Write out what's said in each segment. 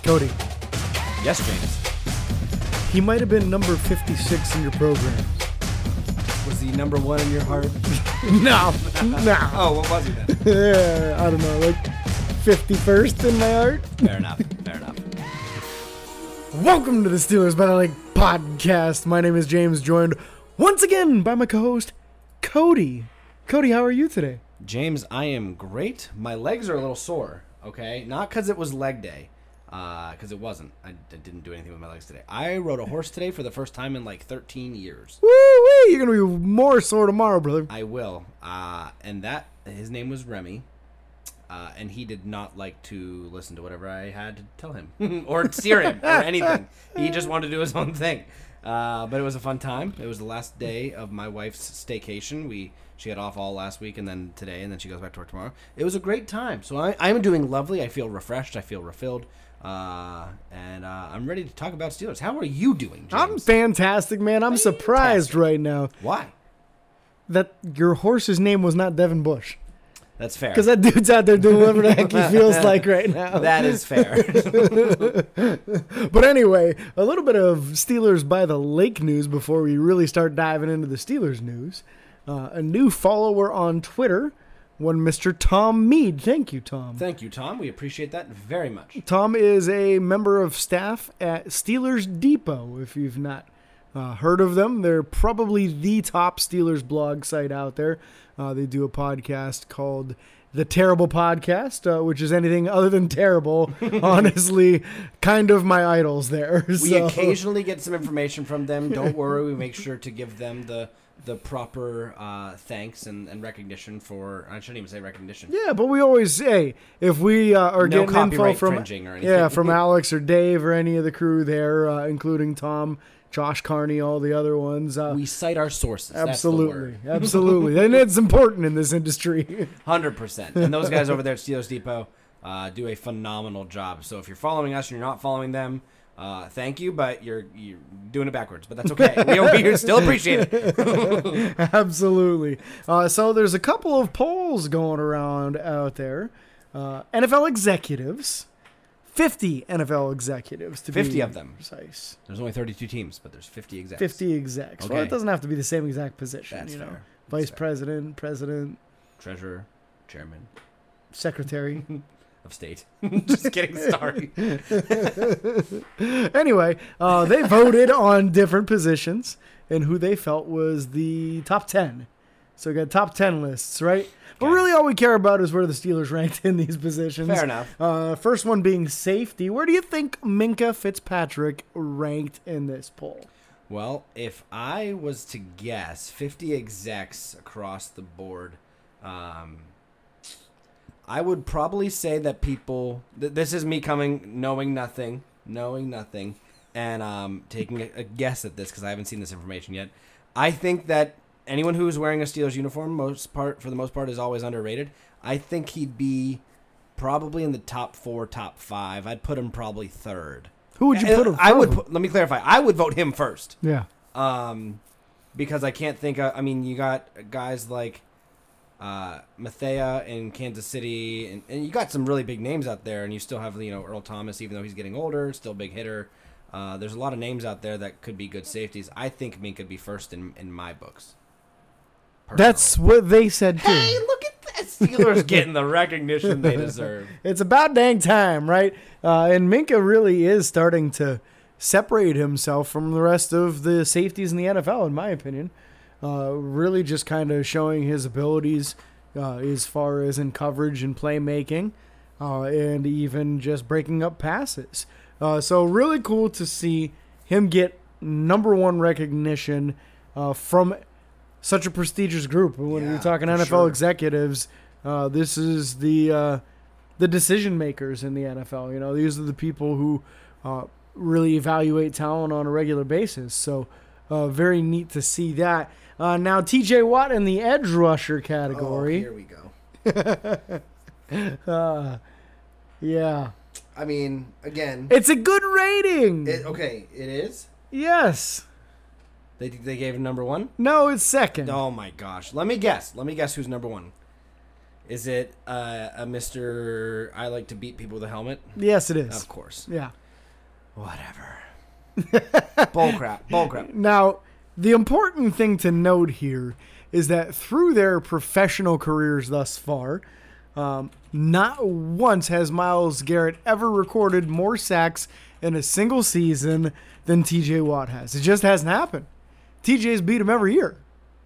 Cody, Yes, James. he might have been number 56 in your program. Was he number one in your heart? No. Oh, what was he then? Yeah, I don't know, like 51st in my heart. Fair enough. Fair enough. Welcome to the Steelers by the Lake podcast. My name is James, joined once again by my co-host, Cody. Cody, how are you today? James, I am great. My legs are a little sore, okay? Not because it was leg day, because it wasn't. I didn't do anything with my legs today. I rode a horse today for the first time in like 13 years. Woo-wee! You're going to be more sore tomorrow, brother. I will. And his name was Remy. And he did not like to listen to whatever I had to tell him or steer him or anything. He just wanted to do his own thing. But it was a fun time. It was the last day of my wife's staycation. She had off all last week and then today, and then she goes back to work tomorrow. It was a great time. So I'm doing lovely. I feel refreshed. I feel refilled. And I'm ready to talk about Steelers. How are you doing, James? I'm fantastic, man. I'm surprised right now Why? that your horse's name was not Devin Bush. That's fair. Because that dude's out there doing whatever the heck he feels like right now. That is fair. But anyway, a little bit of Steelers by the Lake news before we really start diving into the Steelers news. A new follower on Twitter, one Mr. Tom Mead. Thank you, Tom. Thank you, Tom. We appreciate that very much. Tom is a member of staff at Steelers Depot. If you've not heard of them, they're probably the top Steelers blog site out there. They do a podcast called The Terrible Podcast, which is anything other than terrible. Honestly, kind of my idols there. We occasionally get some information from them. Don't worry. We make sure to give them the proper thanks and recognition for. I shouldn't even say recognition. Yeah, but we always say if we are No getting info copyright from infringing or anything. from Alex or Dave or any of the crew there, including Tom, Josh Carney, all the other ones. We cite our sources. Absolutely, absolutely, and it's important in this industry. 100%. And those guys over there at Steelers Depot do a phenomenal job. So if you're following us and you're not following them, thank you, but you're doing it backwards. But that's okay. We still appreciate it. Absolutely. So there's a couple of polls going around out there. NFL executives, 50 NFL executives to 50 be of them. precise. There's only 32 teams, but there's 50 execs. 50 execs. Okay. Well, it doesn't have to be the same exact position. That's you know, fair. Vice fair. president, Treasurer, chairman secretary. of state. Just kidding. Sorry. Anyway, they voted on different positions and who they felt was the top 10. So we got top 10 lists, right? But Okay. really all we care about is where the Steelers ranked in these positions. Fair enough. First one being safety. Where do you think Minkah Fitzpatrick ranked in this poll? Well, if I was to guess 50 execs across the board, I would probably say that people... this is me knowing nothing, and taking a guess at this because I haven't seen this information yet. I think that anyone who's wearing a Steelers uniform, for the most part, is always underrated. I think he'd be probably in the top 4, top 5. I'd put him probably third. Who would you put him? Let me clarify. I would vote him first. Yeah. Because I can't think of, you got guys like Mathia in Kansas City, and you got some really big names out there, and you still have, Earl Thomas, even though he's getting older, still a big hitter. There's a lot of names out there that could be good safeties. I think Mink could be first in my books. Personally. That's what they said, too. Hey, look at that. Steelers getting the recognition they deserve. It's about dang time, right? And Minkah really is starting to separate himself from the rest of the safeties in the NFL, in my opinion. Really just kind of showing his abilities as far as in coverage and playmaking, and even just breaking up passes. So really cool to see him get number one recognition from such a prestigious group. When you're talking NFL sure. executives, this is the decision makers in the NFL. These are the people who really evaluate talent on a regular basis. So very neat to see that. Now, T.J. Watt in the edge rusher category. Oh, here we go. Yeah. Again, It's a good rating. it is? Yes. They gave him number one? No, it's second. Oh, my gosh. Let me guess. Who's number one. Is it a Mr. I like to beat people with a helmet? Yes, it is. Of course. Yeah. Whatever. Bull crap. Bull crap. Now, the important thing to note here is that through their professional careers thus far, not once has Myles Garrett ever recorded more sacks in a single season than TJ Watt has. It just hasn't happened. TJ's beat him every year.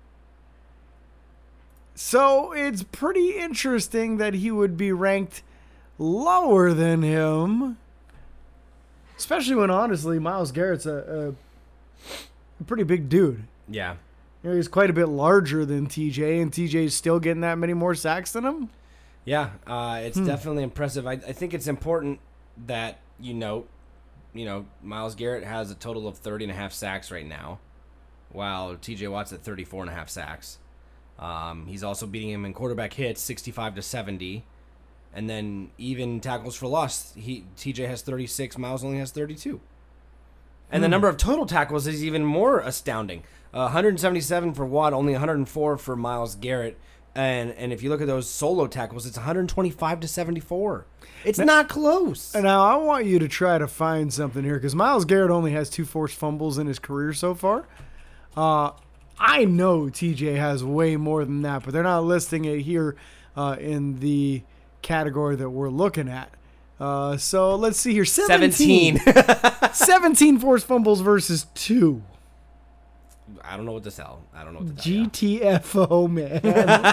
So it's pretty interesting that he would be ranked lower than him, especially when, honestly, Myles Garrett's a pretty big dude. Yeah. You know, he's quite a bit larger than TJ, and TJ's still getting that many more sacks than him. Yeah, it's definitely impressive. I think it's important that you note, Myles Garrett has a total of 30.5 sacks right now, while TJ Watt's at 34.5 sacks. He's also beating him in quarterback hits, 65-70. And then even tackles for loss, TJ has 36, Myles only has 32. And the number of total tackles is even more astounding. 177 for Watt, only 104 for Myles Garrett. And if you look at those solo tackles, it's 125-74. It's not close. And now I want you to try to find something here, because Myles Garrett only has 2 forced fumbles in his career so far. I know TJ has way more than that, but they're not listing it here in the category that we're looking at. So let's see here. 17 forced fumbles versus 2. I don't know what to tell. I don't know what to tell. GTFO, man.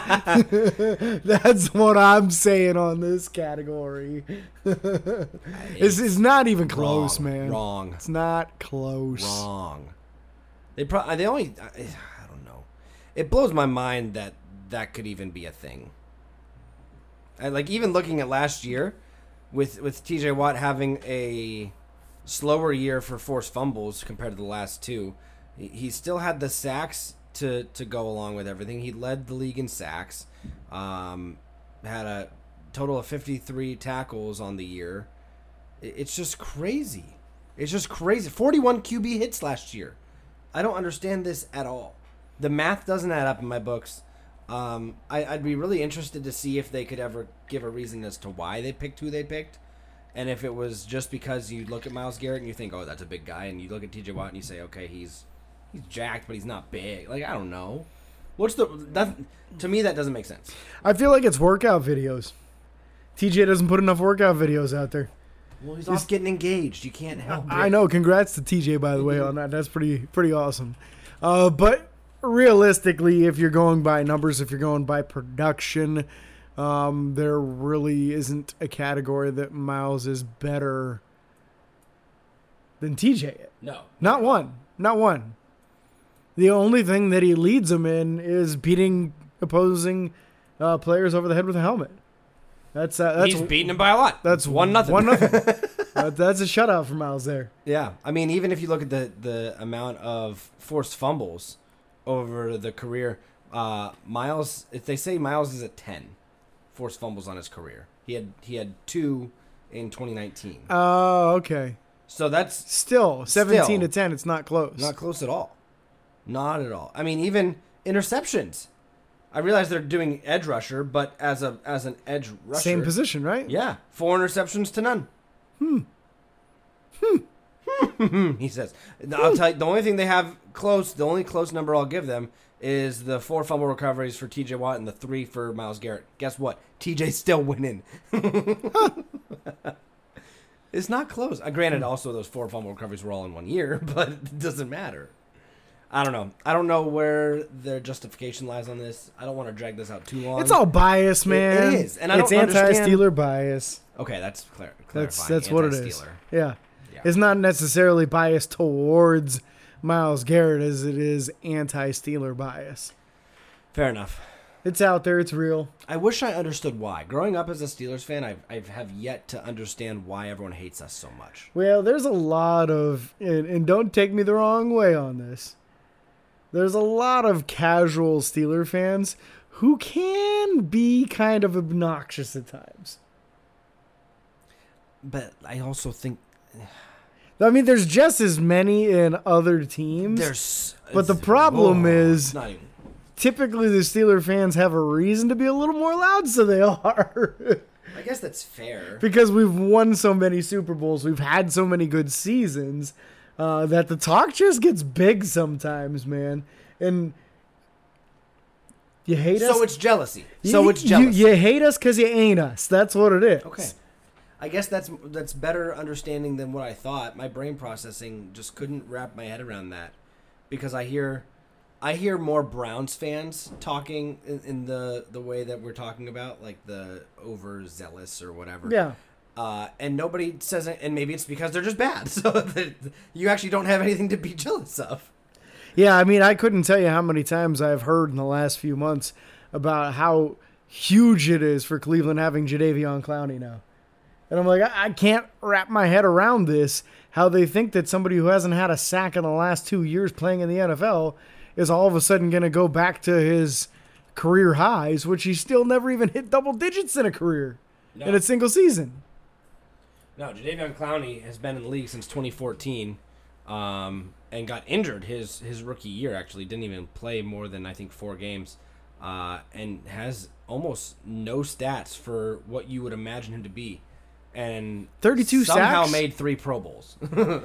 That's what I'm saying on this category. It's not even close, man. Wrong. It's not close. Wrong. They only, I don't know. It blows my mind that could even be a thing. Like, even looking at last year, with TJ Watt having a slower year for forced fumbles compared to the last 2, he still had the sacks to go along with everything. He led the league in sacks. Had a total of 53 tackles on the year. It's just crazy. It's just crazy. 41 QB hits last year. I don't understand this at all. The math doesn't add up in my books. I'd be really interested to see if they could ever give a reason as to why they picked who they picked. And if it was just because you look at Myles Garrett and you think, oh, that's a big guy, and you look at TJ Watt and you say, okay, he's jacked, but he's not big. Like, I don't know. To me, that doesn't make sense. I feel like it's workout videos. TJ doesn't put enough workout videos out there. Well, he's off getting engaged. You can't help it. I know. Congrats to TJ, by the way, on that. That's pretty awesome. But realistically, if you're going by numbers, if you're going by production, there really isn't a category that Myles is better than TJ. No. Not one. Not one. The only thing that he leads them in is beating opposing players over the head with a helmet. That's he's beating him by a lot. That's 1-0. 1-0. That's a shutout for Myles there. Yeah, I mean, even if you look at the amount of forced fumbles over the career, Myles. If they say Myles is at 10 forced fumbles on his career, he had 2 in 2019. Oh, okay. So that's still 17 to 10. It's not close. Not close at all. Not at all. I mean, even interceptions. I realize they're doing edge rusher, but as an edge rusher, same position, right? Yeah, 4 interceptions to none. He says. I'll tell you, the only thing they have close, the only close number I'll give them is the 4 fumble recoveries for TJ Watt and the 3 for Myles Garrett. Guess what? TJ's still winning. It's not close. Granted, also those 4 fumble recoveries were all in 1 year, but it doesn't matter. I don't know. I don't know where their justification lies on this. I don't want to drag this out too long. It's all bias, man. It is, and it's anti-Steeler bias. Okay, that's clarifying. That's what it is. Yeah. It's not necessarily bias towards Myles Garrett as it is anti-Steeler bias. Fair enough. It's out there. It's real. I wish I understood why. Growing up as a Steelers fan, I have yet to understand why everyone hates us so much. Well, there's a lot of, and don't take me the wrong way on this, there's a lot of casual Steeler fans who can be kind of obnoxious at times. But I also think... I mean, there's just as many in other teams. But the problem is... Not even. typically the Steeler fans have a reason to be a little more loud, so they are. I guess that's fair. Because we've won so many Super Bowls, we've had so many good seasons, that the talk just gets big sometimes, man. And you hate us. So it's jealousy. It's jealousy. You hate us because you ain't us. That's what it is. Okay. I guess that's better understanding than what I thought. My brain processing just couldn't wrap my head around that, because I hear more Browns fans talking in the way that we're talking about, like the overzealous or whatever. Yeah. And nobody says it, and maybe it's because they're just bad. So you actually don't have anything to be jealous of. Yeah, I mean, I couldn't tell you how many times I've heard in the last few months about how huge it is for Cleveland having Jadeveon Clowney now. And I'm like, I can't wrap my head around this, how they think that somebody who hasn't had a sack in the last 2 years playing in the NFL is all of a sudden going to go back to his career highs, which he still never even hit double digits in a career in a single season. No, Jadeveon Clowney has been in the league since 2014 and got injured his rookie year, actually. Didn't even play more than, I think, 4 games and has almost no stats for what you would imagine him to be. And 32 somehow sacks? made 3 Pro Bowls.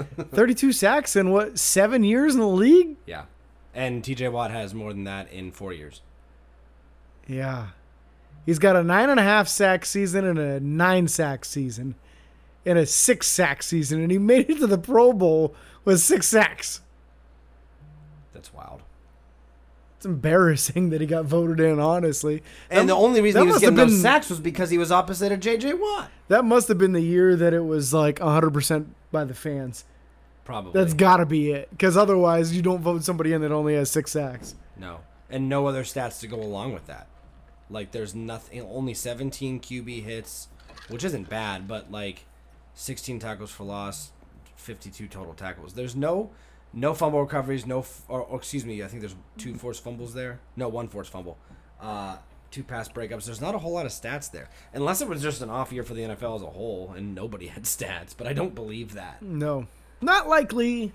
32 sacks in, 7 years in the league? Yeah. And TJ Watt has more than that in 4 years. Yeah. He's got a 9.5 sack season and a 9 sack season and a 6 sack season, and he made it to the Pro Bowl with 6 sacks. That's wild. It's embarrassing that he got voted in, honestly. And the only reason he was getting those been, sacks was because he was opposite of J.J. Watt. That must have been the year that it was like 100% by the fans. Probably. That's got to be it. Because otherwise, you don't vote somebody in that only has 6 sacks. No. And no other stats to go along with that. Like, there's nothing. Only 17 QB hits, which isn't bad, but like 16 tackles for loss, 52 total tackles. There's no fumble recoveries, or excuse me, I think there's 2 forced fumbles there. No, 1 forced fumble. 2 pass breakups. There's not a whole lot of stats there. Unless it was just an off year for the NFL as a whole and nobody had stats, but I don't believe that. No. Not likely.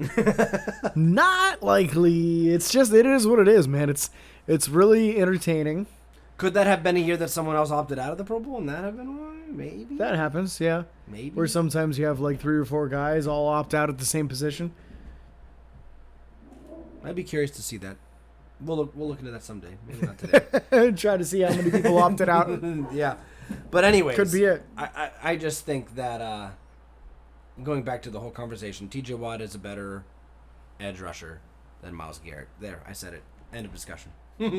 Not likely. It is what it is, man. It's really entertaining. Could that have been a year that someone else opted out of the Pro Bowl and that have been why? Maybe. That happens, yeah. Maybe. Where sometimes you have like 3 or 4 guys all opt out at the same position. I'd be curious to see that. We'll look into that someday. Maybe not today. Try to see how many people opted out. Yeah. But anyways. Could be it. I just think that going back to the whole conversation, TJ Watt is a better edge rusher than Myles Garrett. There, I said it. End of discussion.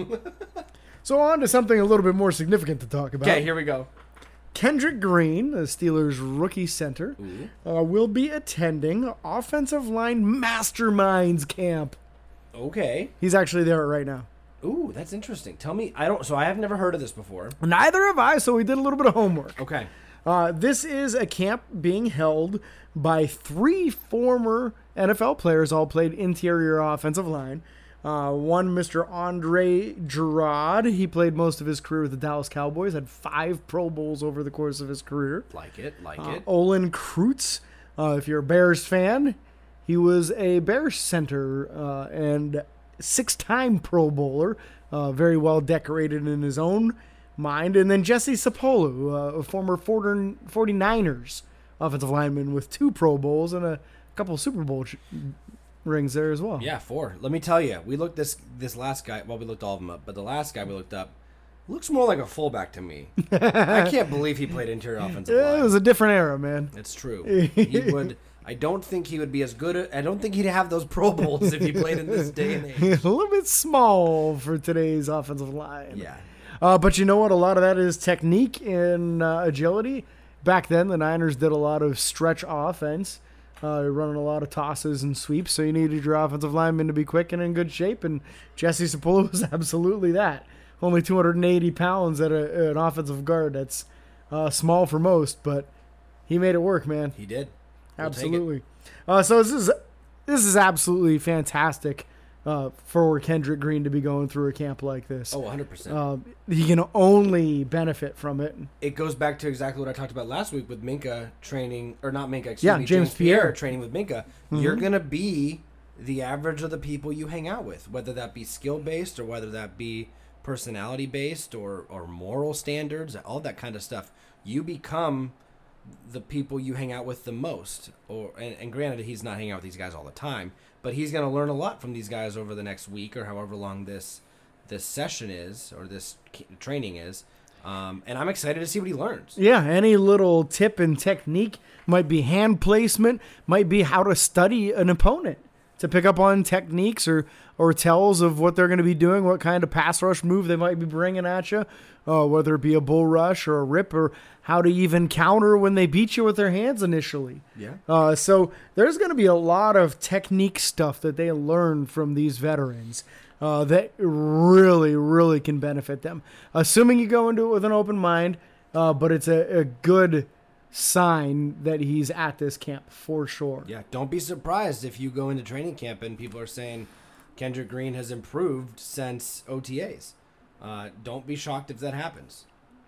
So on to something a little bit more significant to talk about. Okay, here we go. Kendrick Green, the Steelers' rookie center, will be attending offensive line masterminds camp. Okay. He's actually there right now. Ooh, that's interesting. Tell me, I have never heard of this before. Neither have I, so we did a little bit of homework. Okay. This is a camp being held by 3 former NFL players, all played interior offensive line. One, Mr. Andre Gerard. He played most of his career with the Dallas Cowboys, had 5 Pro Bowls over the course of his career. Like it. Olin Kreutz, if you're a Bears fan, he was a Bears center and 6-time Pro Bowler, very well decorated in his own mind. And then Jesse Sapolu, a former 49ers offensive lineman with 2 Pro Bowls and a couple of Super Bowl rings there as well. Yeah, 4. Let me tell you, we looked this last guy. Well, we looked all of them up, but the last guy we looked up looks more like a fullback to me. I can't believe he played interior offensive line. It was a different era, man. It's true. He would. I don't think he would be as good. I don't think he'd have those Pro Bowls if he played in this day and age. A little bit small for today's offensive line. Yeah. But you know what? A lot of that is technique and agility. Back then, the Niners did a lot of stretch offense. Running a lot of tosses and sweeps, so you needed your offensive lineman to be quick and in good shape, and Jesse Sapolu was absolutely that. Only 280 pounds at an offensive guard. That's small for most, but he made it work, man. He did. Absolutely. So this is absolutely fantastic for Kendrick Green to be going through a camp like this. Oh, 100%. He can only benefit from it. It goes back to exactly what I talked about last week with Minka training, or not Minka, excuse me, James Pierre training with Minka. Mm-hmm. You're going to be the average of the people you hang out with, whether that be skill-based or whether that be personality-based or moral standards, all that kind of stuff. You become the people you hang out with the most. And granted, he's not hanging out with these guys all the time, but he's going to learn a lot from these guys over the next week or however long this session is or this training is. And I'm excited to see what he learns. Yeah, any little tip and technique might be hand placement, might be how to study an opponent to pick up on techniques or tells of what they're going to be doing, what kind of pass rush move they might be bringing at you, whether it be a bull rush or a rip, or how to even counter when they beat you with their hands initially. Yeah. So there's going to be a lot of technique stuff that they learn from these veterans that really, really can benefit them. Assuming you go into it with an open mind, but it's a good sign that he's at this camp for sure. Yeah, don't be surprised if you go into training camp and people are saying Kendrick Green has improved since OTAs. Don't be shocked if that happens.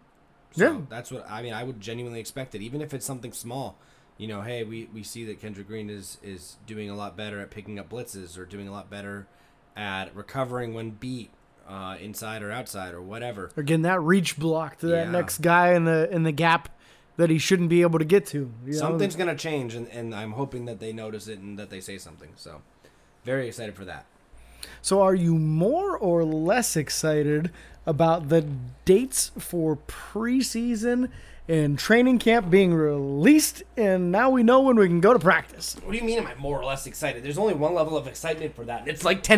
So Yeah. That's what I mean. I would genuinely expect it, even if it's something small. You know, hey, we see that Kendrick Green is doing a lot better at picking up blitzes or doing a lot better at recovering when beat inside or outside or whatever. Again, that reach block to that Yeah. next guy in the gap that he shouldn't be able to get to. You know? Something's going to change, and I'm hoping that they notice it and that they say something. So very excited for that. So are you more or less excited about the dates for preseason and training camp being released, and now we know when we can go to practice? What do you mean am I more or less excited? There's only one level of excitement for that. It's like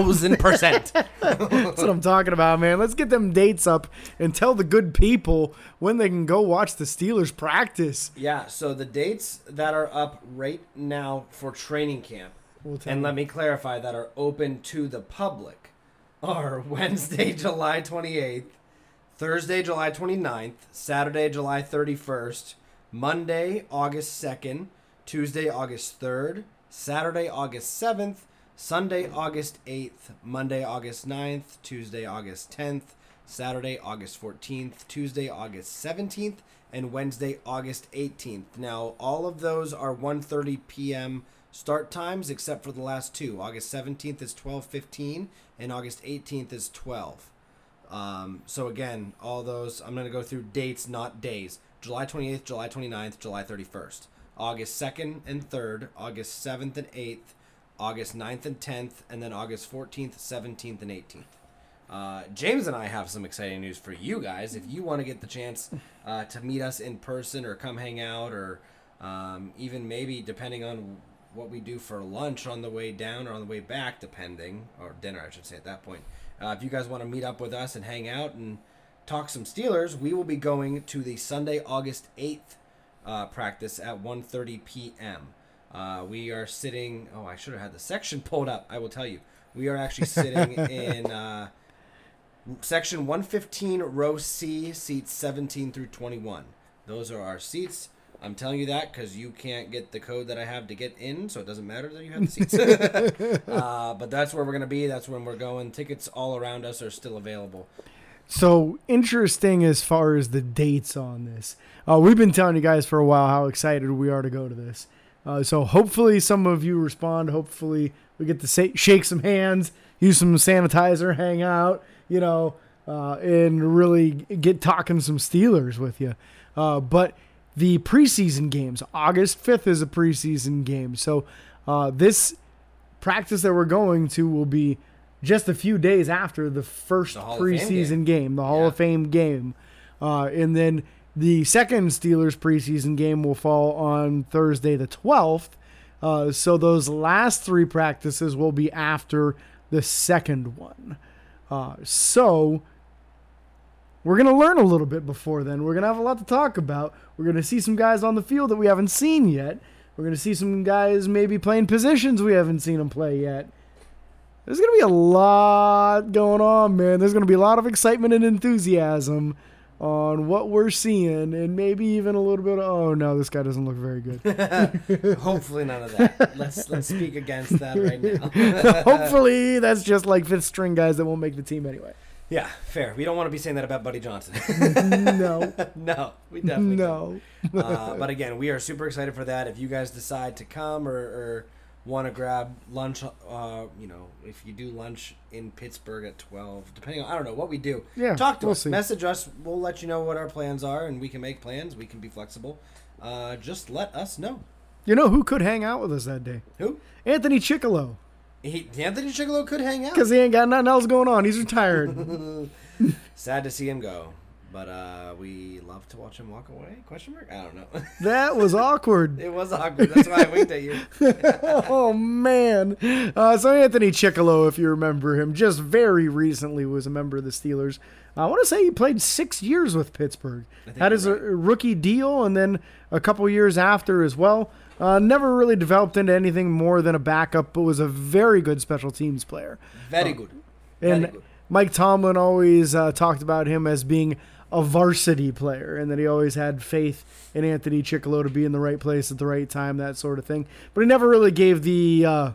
10,000%. That's what I'm talking about, man. Let's get them dates up and tell the good people when they can go watch the Steelers practice. Yeah, so the dates that are up right now for training camp, and let me clarify, that are open to the public, are Wednesday, July 28th, Thursday, July 29th, Saturday, July 31st, Monday, August 2nd, Tuesday, August 3rd, Saturday, August 7th, Sunday, August 8th, Monday, August 9th, Tuesday, August 10th, Saturday, August 14th, Tuesday, August 17th, and Wednesday, August 18th. Now, all of those are 1:30 p.m. start times except for the last two. August 17th is 12:15 and August 18th is 12. So again, all those, I'm going to go through dates, not days. July 28th, July 29th, July 31st. August 2nd and 3rd, August 7th and 8th, August 9th and 10th, and then August 14th, 17th, and 18th. James and I have some exciting news for you guys. If you want to get the chance to meet us in person or come hang out, or even maybe depending on what we do for lunch on the way down or on the way back, depending, or dinner I should say at that point. If you guys want to meet up with us and hang out and talk some Steelers, we will be going to the Sunday, August 8th practice at 1:30 p.m. We are sitting, I should have had the section pulled up, I will tell you. We are actually sitting in section 115, row C, seats 17 through 21. Those are our seats. I'm telling you that because you can't get the code that I have to get in, so it doesn't matter that you have the seats. But that's where we're going to be. That's when we're going. Tickets all around us are still available. So interesting as far as the dates on this. We've been telling you guys for a while how excited we are to go to this. So hopefully some of you respond. Hopefully we get to shake some hands, use some sanitizer, hang out, and really get talking some Steelers with you. But the preseason games, August 5th is a preseason game. So this practice that we're going to will be just a few days after the first preseason game, the Hall of Fame game. And then the second Steelers preseason game will fall on Thursday the 12th. So those last three practices will be after the second one. So we're going to learn a little bit before then. We're going to have a lot to talk about. We're going to see some guys on the field that we haven't seen yet. We're going to see some guys maybe playing positions we haven't seen them play yet. There's going to be a lot going on, man. There's going to be a lot of excitement and enthusiasm on what we're seeing, and maybe even a little bit of, oh, no, this guy doesn't look very good. Hopefully none of that. Let's speak against that right now. Hopefully that's just like fifth string guys that won't make the team anyway. Yeah, fair. We don't want to be saying that about Buddy Johnson. No. No, we definitely don't. But again, we are super excited for that. If you guys decide to come or want to grab lunch, if you do lunch in Pittsburgh at 12, depending on, I don't know what we do. Yeah, talk to we'll us, see. message us. We'll let you know what our plans are, and we can make plans. We can be flexible. Just let us know. You know who could hang out with us that day? Who? Anthony Chickalo. Anthony Chicolo could hang out. Because he ain't got nothing else going on. He's retired. Sad to see him go, but we love to watch him walk away? Question mark? I don't know. That was awkward. It was awkward. That's why I winked at you. Oh, man. So Anthony Chickalo, if you remember him, just very recently was a member of the Steelers. I want to say he played 6 years with Pittsburgh. Had his rookie deal, and then a couple years after as well. Never really developed into anything more than a backup, but was a very good special teams player. Very good. And Very good. Mike Tomlin always talked about him as being a varsity player, and that he always had faith in Anthony Chickalo to be in the right place at the right time, that sort of thing. But he never really gave the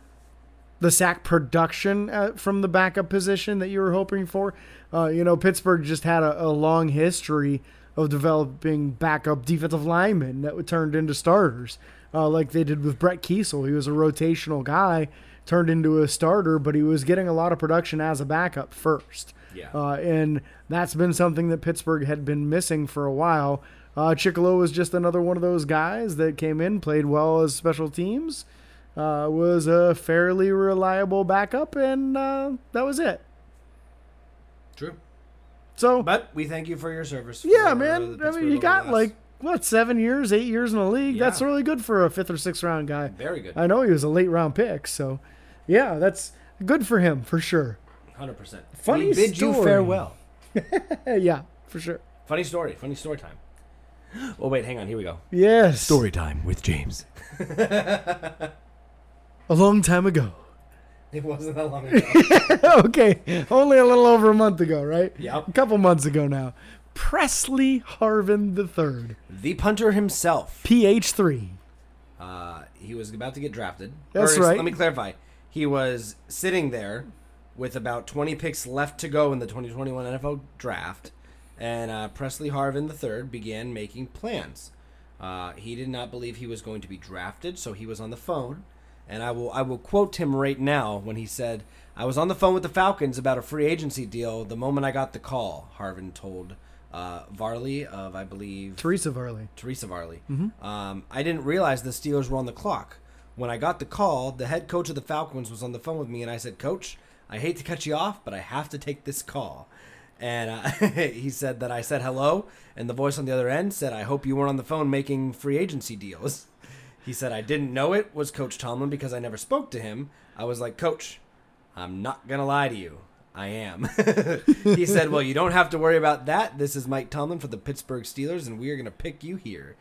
sack production from the backup position that you were hoping for. Pittsburgh just had a long history of developing backup defensive linemen that turned into starters, like they did with Brett Kiesel. He was a rotational guy, turned into a starter, but he was getting a lot of production as a backup first. Yeah. And that's been something that Pittsburgh had been missing for a while. Chickalo was just another one of those guys that came in, played well as special teams, was a fairly reliable backup, and that was it. True. So, But we thank you for your service. yeah, for man. the I mean, you Pittsburgh got 7 years, 8 years in the league. Yeah. That's really good for a 5th or 6th round guy. Very good. I know he was a late round pick, so yeah, that's good for him for sure. 100%. Funny we bid you story. farewell. Yeah, for sure. Funny story time. Oh, wait, hang on. Here we go. Yes. time with James. A long time ago. It wasn't that long ago. Okay, only a little over a month ago, right? Yep. A couple months ago now. Presley Harvin III, The punter himself. PH3. He was about to get drafted. That's right. Let me clarify. He was sitting there with about 20 picks left to go in the 2021 NFL draft, and Presley Harvin III began making plans. He did not believe he was going to be drafted, so he was on the phone. And I will quote him right now when he said, "I was on the phone with the Falcons about a free agency deal the moment I got the call," Harvin told Varley of, I believe... Teresa Varley. Mm-hmm. I didn't realize the Steelers were on the clock. When I got the call, the head coach of the Falcons was on the phone with me, and I said, "Coach, I hate to cut you off, but I have to take this call." And he said that I said hello, and the voice on the other end said, "I hope you weren't on the phone making free agency deals." He said, "I didn't know it was Coach Tomlin because I never spoke to him. I was like, Coach, I'm not going to lie to you. I am." He said, "Well, you don't have to worry about that. This is Mike Tomlin for the Pittsburgh Steelers, and we are going to pick you here."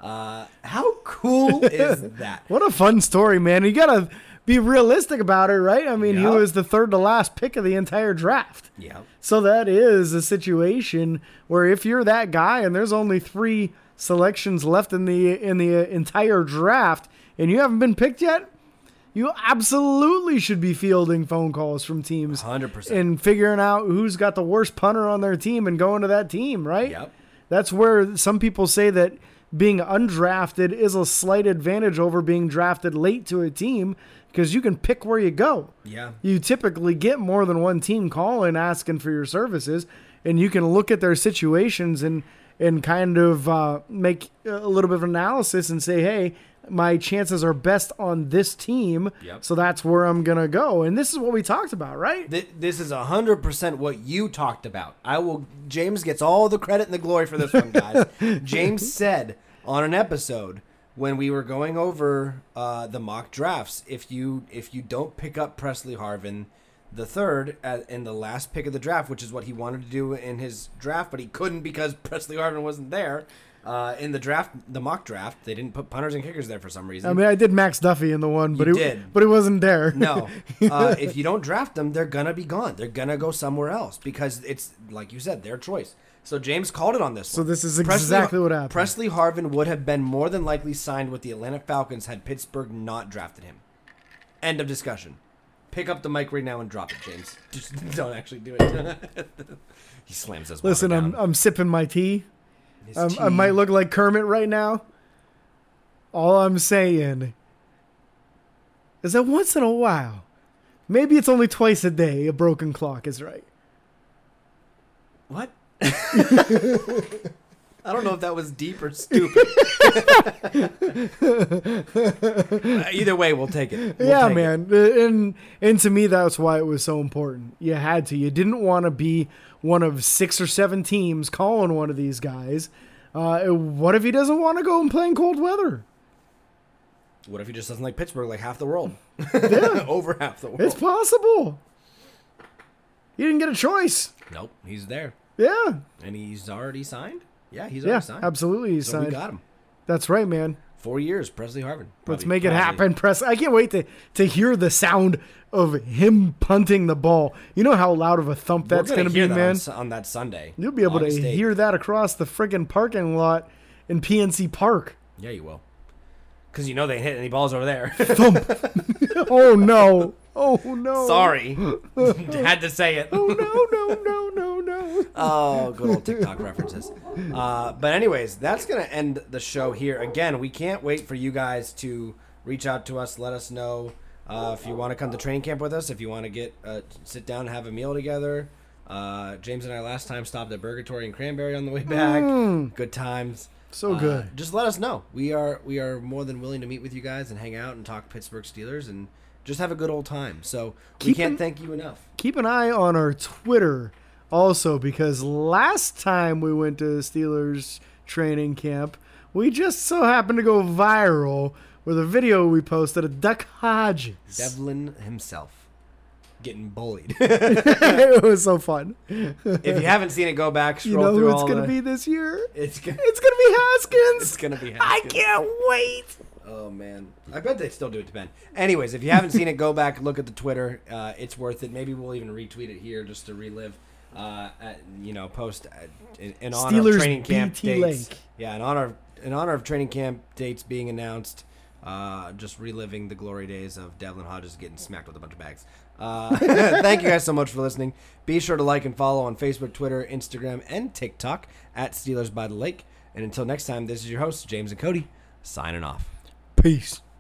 How cool is that? What a fun story, man. You got to be realistic about it, right? I mean, He Yep. was the third to last pick of the entire draft. Yeah. So that is a situation where if you're that guy and there's only 3 selections left in the entire draft and you haven't been picked yet, you absolutely should be fielding phone calls from teams 100%. and figuring out who's got the worst punter on their team and going to that team, right? Yep. That's where some people say that being undrafted is a slight advantage over being drafted late to a team because you can pick where you go. Yeah. You typically get more than one team calling asking for your services, and you can look at their situations and kind of make a little bit of analysis and say, hey, my chances are best on this team, Yep. so that's where I'm going to go. And this is what we talked about, right? This is 100% what you talked about. James gets all the credit and the glory for this one, guys. James said on an episode when we were going over the mock drafts, if you don't pick up Presley Harvin the third in the last pick of the draft, which is what he wanted to do in his draft, but he couldn't because Presley Harvin wasn't there. In the draft, the mock draft, they didn't put punters and kickers there for some reason. I mean, I did Max Duffy in the one, but You he did. but he wasn't there. No. If you don't draft them, they're going to be gone. They're going to go somewhere else because it's, like you said, their choice. So James called it on this one. So this is exactly what happened. Presley Harvin would have been more than likely signed with the Atlanta Falcons had Pittsburgh not drafted him. End of discussion. Pick up the mic right now and drop it, James. Just don't actually do it. He slams his water Listen, down. I'm sipping my tea. His I might tea. look like Kermit right now. All I'm saying is that once in a while, maybe it's only twice a day a broken clock is right. What? I don't know if that was deep or stupid. Either way, we'll take it. Yeah, man. And to me, that's why it was so important. You had to. You didn't want to be one of 6 or 7 teams calling one of these guys. What if he doesn't want to go and play in cold weather? What if he just doesn't like Pittsburgh like half the world? Yeah. Over half the world. It's possible. He didn't get a choice. Nope, he's there. Yeah. And he's already signed? Yeah, he's already signed. Absolutely, he So signed. we got him. That's right, man. 4 years, Presley Harvin. Let's make it happen, Press. I can't wait to hear the sound of him punting the ball. You know how loud of a thump that's going to be, man? On that Sunday. You'll be able to hear that across the friggin' parking lot in PNC Park. Yeah, you will. Because you know they hit any balls over there. Thump. Oh, no. Oh, no. Sorry. Had to say it. Oh, no. Oh, good old TikTok references. But anyways, that's going to end the show here. Again, we can't wait for you guys to reach out to us. Let us know if you want to come to training camp with us, if you want to get sit down and have a meal together. James and I last time stopped at Burgatory and Cranberry on the way back. Good times. So good. Just let us know. We are more than willing to meet with you guys and hang out and talk Pittsburgh Steelers and just have a good old time. So we can't thank you enough. Keep an eye on our Twitter also, because last time we went to Steelers training camp, we just so happened to go viral with a video we posted of Duck Hodges. Devlin himself getting bullied. It was so fun. If you haven't seen it, go back, scroll you know through who it's going to be this year? It's gonna be Haskins. It's going to be Haskins. I can't wait. Oh, man. I bet they still do it to Ben. Anyways, if you haven't seen it, go back, look at the Twitter. It's worth it. Maybe we'll even retweet it here just to relive, post in honor Steelers of training camp BT dates. Lake. Yeah, in honor of training camp dates being announced, just reliving the glory days of Devlin Hodges getting smacked with a bunch of bags. Thank you guys so much for listening. Be sure to like and follow on Facebook, Twitter, Instagram, and TikTok at Steelers by the Lake. And until next time, this is your host, James and Cody, signing off. Peace.